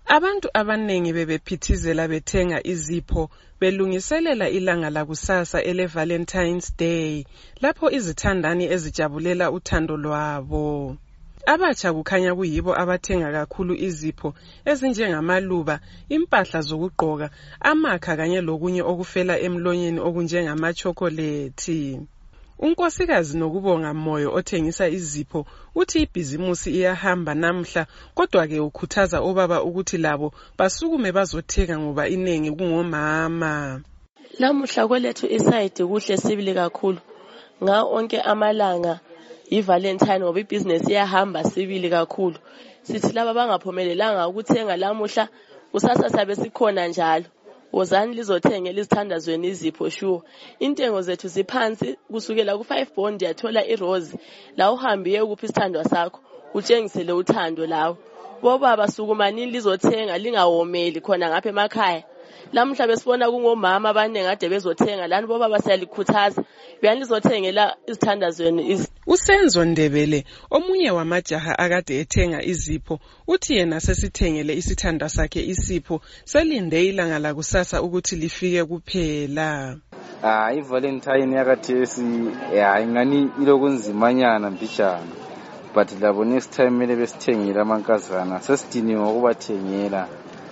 Abantu abanengi bebephithizela bethenga izipho belungiselela ilanga lakusasa ele-Valentine's Day, lapho izithandani ezijabulela uthando lwabo. Abatsha kukhanya kuyibo abathenga kakhulu izipho ezinjengamaluba, impahla zokugqoka, amakha kanye lokunye okufela emlonyeni okunjengama-chocolate. Unkosikazi Nokubonga Moyo othengisa izipho uthi ibhizimusi iyahamba namhla, kodwa-ke ukhuthaza obaba ukuthi labo basukume bazothenga ngoba inengi kungomama. Lamuhla kwelethu isayidi kuhle sibili kakhulu. Nga onke amalanga iValentine ngoba ibhizinesi iyahamba sibili kakhulu. Sithi laba bangaphumelelanga ukuthenga lamuhla, kusasa sabe sikhona njalo. Wozani lizothengela izithandazweni izipho sure. Intengo zethu ziphansi kusukela ku5 bond yathola irose. La uhambiye kuphi isithandwa sakho, utshengisele uthando lawo. Bobaba sukumanini lizothenga lingawomeli khona ngapha emakhaya. Lamhla besibona kungomama abanenge ade bezothenga, lani bobaba siyalikhuthaza. Buyani lizothengela izithandazweni. Usenzo Ndebele, omunye wamajaha akade ethenga izipho, uthi yena sesithengele isithandwa sakhe isipho, selinde ilanga lakusasa ukuthi lifike kuphela. iValentine yakathesi ingani ilokunzimanyana mbijana, but labo next time mele besithengele amankazana, sesidiniwe ngokubathengela.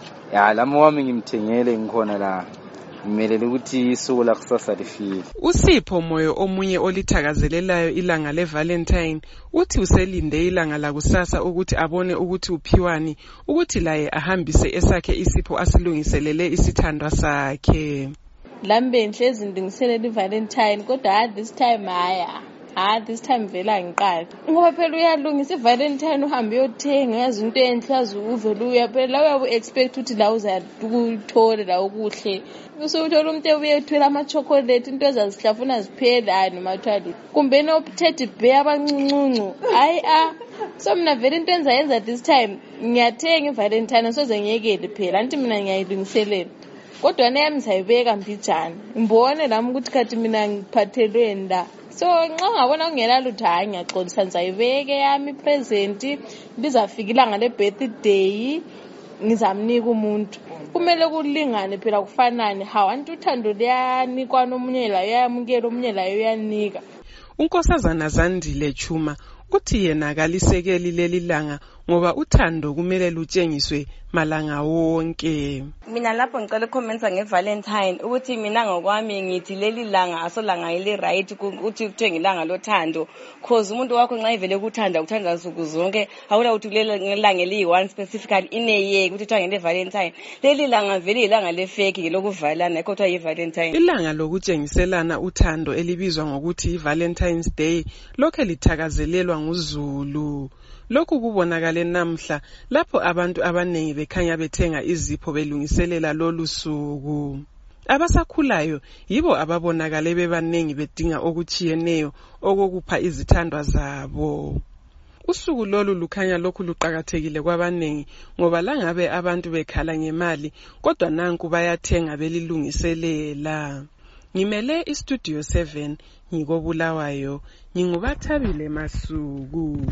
Lama wami ngimthengele ngikhona la. Kumele ukuthi isuku lakusasa lifike. uSipho Moyo, omunye olithakazelelayo ilanga leValentine, uthi uselinde ilanga lakusasa ukuthi abone ukuthi uphiwani, ukuthi laye ahambise esakhe isipho asilungiselele isithandwa sakhe. Lambe nhlezi ndingiselela iValentine, kodwa this time this time vela ngiqala. Ngoba phela uyalungisa iValentine uhambe uyothenga yazi into enhle uvela uyaphela uyabe expect ukuthi la uzakuthola la okuhle. Usuthola umuntu ebuye ethwela ama-chocolate, into ezazihlafuna ziphela noma thwali. Kumbe no-teddy bear abancuncuncu. So mina vele into enzayenza this time ngiyathenga iValentine soze ngiyekele phela. Anti mina ngiyayilungiselela. Kodwa nami sayibeka mbijana. Ngibone lami ukuthi kathi mina ngiphathelweni la. So nxa ngabona kungela lutho ngiyaxolisa ngizayibeke yami present bizafika ilanga le-birthday ngizamnika umuntu. Kumele kulingane phela kufanane. Anti uthando liyanikwa nomunye la uyamukela omunye la uyanika. Unkosazana Zandile Chuma uthi yena kalisekeli leli langa ngoba uthando kumele lutshengiswe malanga wonke. Mina lapho ngicela ukukhomenta ngeValentine ukuthi mina ngokwami ngithi leli langa asolanga ile right ukuthi kuthenga ilanga lothando, cause umuntu wakho nxa ivele kuthanda nsuku zonke awula ukuthi leli langa eli1 specifically ineye ukuthi kuthiwa ngeValentine. Leli langa vele ilanga lefake lokuvalana kodwa yiValentine. Ilanga lokutshengiselana uthando elibizwa ngokuthi iValentine's Day lokho lithakazelelwa nguZulu. Lokhu kubonakale namhla lapho abantu abanengi bekhanya bethenga izipho belungiselela lolu suku. Abasakhulayo yibo ababonakale bebanengi bedinga okuchiyeneyo okukupha izithandwa zabo. Usuku lolu lukhanya lokhu luqakathekile kwabanengi ngoba langabe abantu bekhala ngemali kodwa nanku bayathenga belilungiselela. Ngimele iStudio 7 ngikoBulawayo, nginguBathabile Masuku.